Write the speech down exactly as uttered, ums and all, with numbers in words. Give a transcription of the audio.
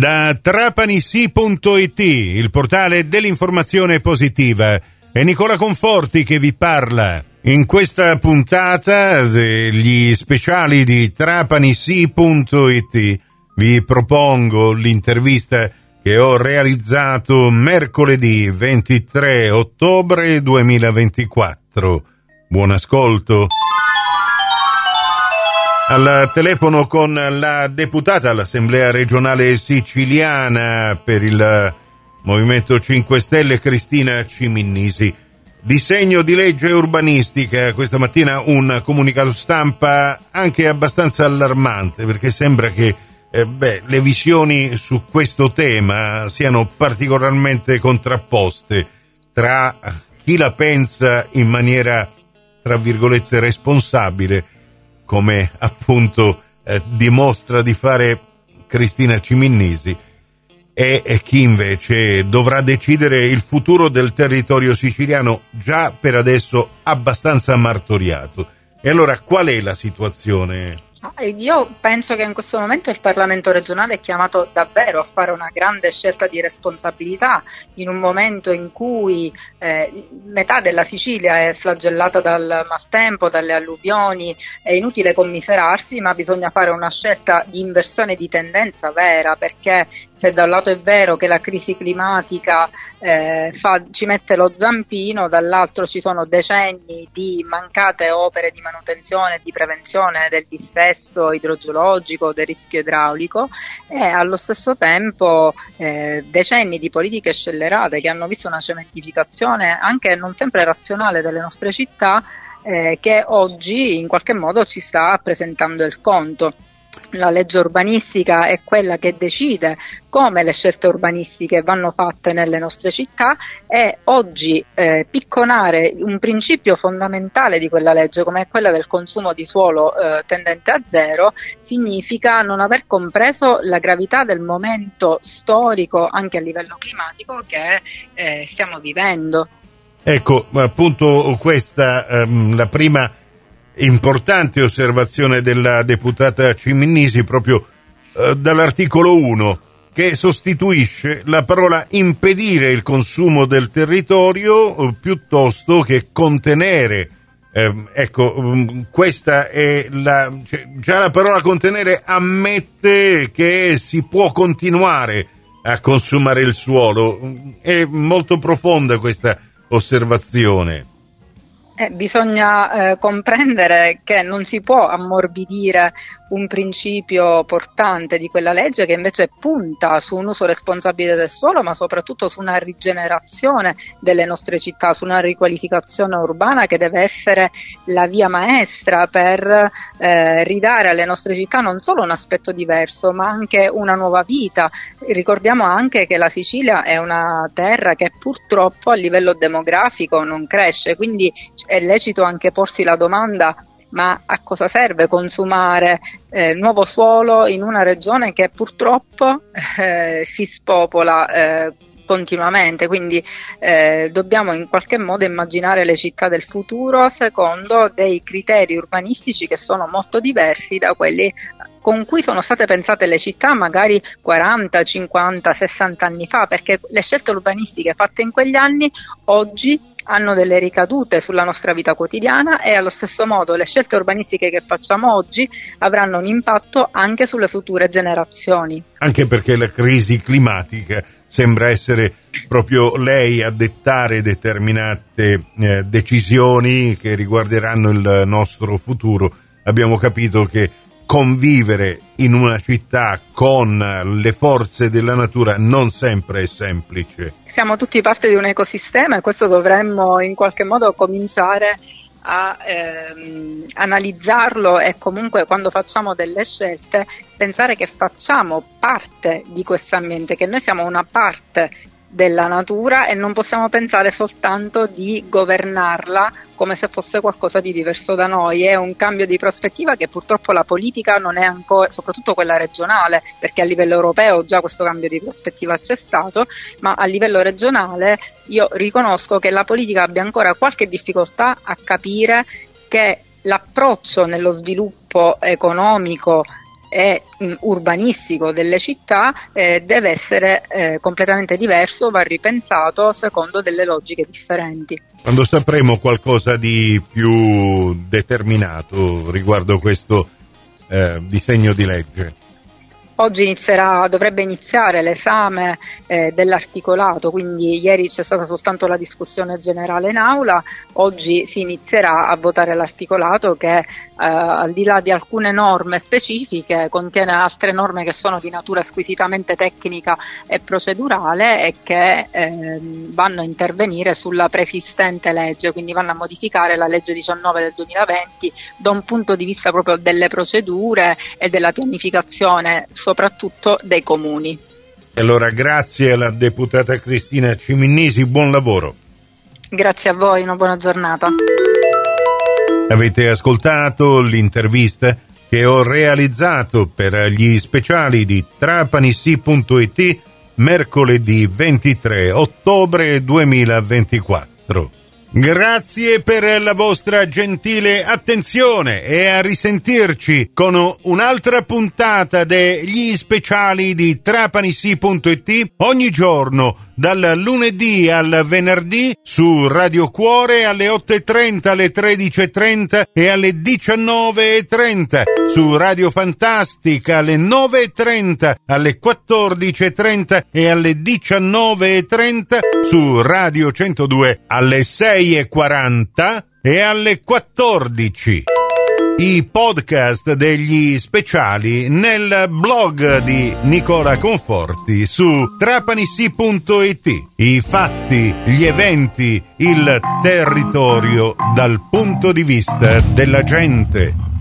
Da trapanisi punto it, il portale dell'informazione positiva, è Nicola Conforti che vi parla. In questa puntata, gli speciali di trapanisi punto it, vi propongo l'intervista che ho realizzato mercoledì ventitré ottobre duemilaventiquattro. Buon ascolto. Al telefono con la deputata all'Assemblea regionale siciliana per il Movimento cinque Stelle, Cristina Ciminnisi. Disegno di legge urbanistica, questa mattina un comunicato stampa anche abbastanza allarmante, perché sembra che eh, beh, le visioni su questo tema siano particolarmente contrapposte tra chi la pensa in maniera, tra virgolette, responsabile, come appunto eh, dimostra di fare Cristina Ciminnisi, e, e chi invece dovrà decidere il futuro del territorio siciliano, già per adesso abbastanza martoriato. E allora qual è la situazione? Io penso che in questo momento il Parlamento regionale è chiamato davvero a fare una grande scelta di responsabilità, in un momento in cui eh, metà della Sicilia è flagellata dal maltempo, dalle alluvioni. È inutile commiserarsi, ma bisogna fare una scelta di inversione di tendenza vera, perché se da un lato è vero che la crisi climatica eh, fa, ci mette lo zampino, dall'altro ci sono decenni di mancate opere di manutenzione e di prevenzione del dissesto idrogeologico, del rischio idraulico, e allo stesso tempo eh, decenni di politiche scellerate che hanno visto una cementificazione anche non sempre razionale delle nostre città, eh, che oggi in qualche modo ci sta presentando il conto. La legge urbanistica è quella che decide come le scelte urbanistiche vanno fatte nelle nostre città, e oggi eh, picconare un principio fondamentale di quella legge, come è quella del consumo di suolo eh, tendente a zero, significa non aver compreso la gravità del momento storico anche a livello climatico che eh, stiamo vivendo. Ecco, appunto questa ehm, la prima importante osservazione della deputata Ciminnisi, proprio eh, dall'articolo uno, che sostituisce la parola impedire il consumo del territorio eh, piuttosto che contenere. Eh, ecco, um, questa è la, cioè, già la parola contenere ammette che si può continuare a consumare il suolo. È molto profonda questa osservazione. Eh, bisogna eh, comprendere che non si può ammorbidire un principio portante di quella legge, che invece punta su un uso responsabile del suolo, ma soprattutto su una rigenerazione delle nostre città, su una riqualificazione urbana che deve essere la via maestra per eh, ridare alle nostre città non solo un aspetto diverso, ma anche una nuova vita. Ricordiamo anche che la Sicilia è una terra che purtroppo a livello demografico non cresce, quindi è lecito anche porsi la domanda: ma a cosa serve consumare eh, nuovo suolo in una regione che purtroppo eh, si spopola eh, continuamente? Quindi eh, dobbiamo in qualche modo immaginare le città del futuro secondo dei criteri urbanistici che sono molto diversi da quelli con cui sono state pensate le città magari quaranta, cinquanta, sessanta anni fa, perché le scelte urbanistiche fatte in quegli anni oggi hanno delle ricadute sulla nostra vita quotidiana, e allo stesso modo le scelte urbanistiche che facciamo oggi avranno un impatto anche sulle future generazioni. Anche perché la crisi climatica sembra essere proprio lei a dettare determinate eh, decisioni che riguarderanno il nostro futuro. Abbiamo capito che convivere in una città con le forze della natura non sempre è semplice. Siamo tutti parte di un ecosistema, e questo dovremmo in qualche modo cominciare a ehm, analizzarlo, e comunque quando facciamo delle scelte pensare che facciamo parte di questo ambiente, che noi siamo una parte della natura e non possiamo pensare soltanto di governarla come se fosse qualcosa di diverso da noi. È un cambio di prospettiva che purtroppo la politica non è ancora, soprattutto quella regionale, perché a livello europeo già questo cambio di prospettiva c'è stato, ma a livello regionale io riconosco che la politica abbia ancora qualche difficoltà a capire che l'approccio nello sviluppo economico e mh, urbanistico delle città eh, deve essere eh, completamente diverso, va ripensato secondo delle logiche differenti. Quando sapremo qualcosa di più determinato riguardo questo eh, disegno di legge? Oggi inizierà, dovrebbe iniziare l'esame eh, dell'articolato, quindi ieri c'è stata soltanto la discussione generale in aula, oggi si inizierà a votare l'articolato che eh, al di là di alcune norme specifiche contiene altre norme che sono di natura squisitamente tecnica e procedurale e che eh, vanno a intervenire sulla preesistente legge, quindi vanno a modificare la legge diciannove del duemilaventi da un punto di vista proprio delle procedure e della pianificazione soprattutto dei comuni. Allora, grazie alla deputata Cristina Ciminnisi, buon lavoro. Grazie a voi, una buona giornata. Avete ascoltato l'intervista che ho realizzato per gli speciali di Trapanissi punto it mercoledì ventitré ottobre duemilaventiquattro. Grazie per la vostra gentile attenzione e a risentirci con un'altra puntata degli speciali di Trapanissi punto it ogni giorno dal lunedì al venerdì su Radio Cuore alle otto e trenta, alle tredici e trenta e alle diciannove e trenta, su Radio Fantastica alle nove e trenta, alle quattordici e trenta e alle diciannove e trenta, su Radio centodue alle sei e quaranta e alle quattordici. I podcast degli speciali nel blog di Nicola Conforti su Trapanissi punto it. I fatti, gli eventi, il territorio dal punto di vista della gente.